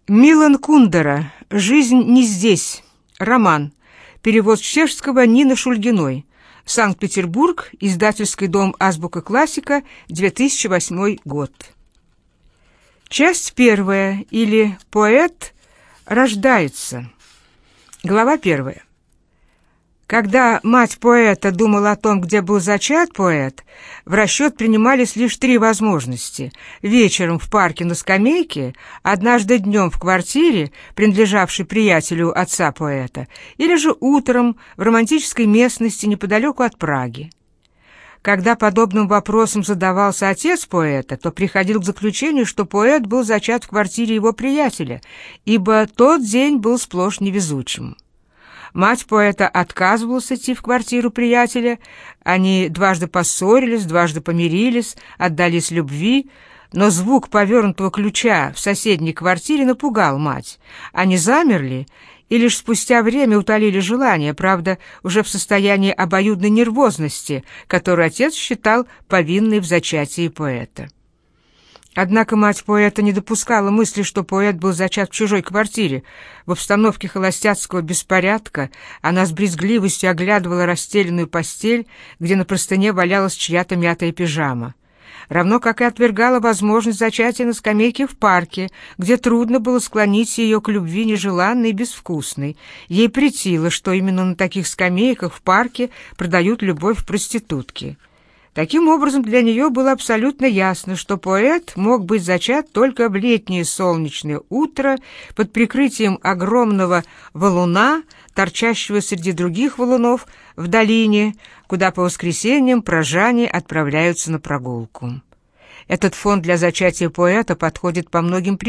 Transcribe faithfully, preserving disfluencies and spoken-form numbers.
Милан Кундера. «Жизнь не здесь». Роман. Перевод с чешского Нины Шульгиной. Санкт-Петербург. Издательский дом «Азбука классика», две тысячи восьмой год. Часть первая, или «Поэт рождается». Глава первая. Когда мать поэта думала о том, где был зачат поэт, в расчет принимались лишь три возможности: вечером в парке на скамейке, однажды днем в квартире, принадлежавшей приятелю отца поэта, или же утром в романтической местности неподалеку от Праги. Когда подобным вопросом задавался отец поэта, то приходил к заключению, что поэт был зачат в квартире его приятеля, ибо тот день был сплошь невезучим. Мать поэта отказывалась идти в квартиру приятеля, они дважды поссорились, дважды помирились, отдались любви, но звук повернутого ключа в соседней квартире напугал мать. Они замерли и лишь спустя время утолили желание, правда, уже в состоянии обоюдной нервозности, которую отец считал повинной в зачатии поэта. Однако мать поэта не допускала мысли, что поэт был зачат в чужой квартире. В обстановке холостяцкого беспорядка она с брезгливостью оглядывала расстеленную постель, где на простыне валялась чья-то мятая пижама. Равно как и отвергала возможность зачатия на скамейке в парке, где трудно было склонить ее к любви нежеланной и безвкусной. Ей претило, что именно на таких скамейках в парке продают любовь проститутки. Таким образом, для нее было абсолютно ясно, что поэт мог быть зачат только в летнее солнечное утро под прикрытием огромного валуна, торчащего среди других валунов в долине, куда по воскресеньям прожане отправляются на прогулку. Этот фон для зачатия поэта подходит по многим причинам.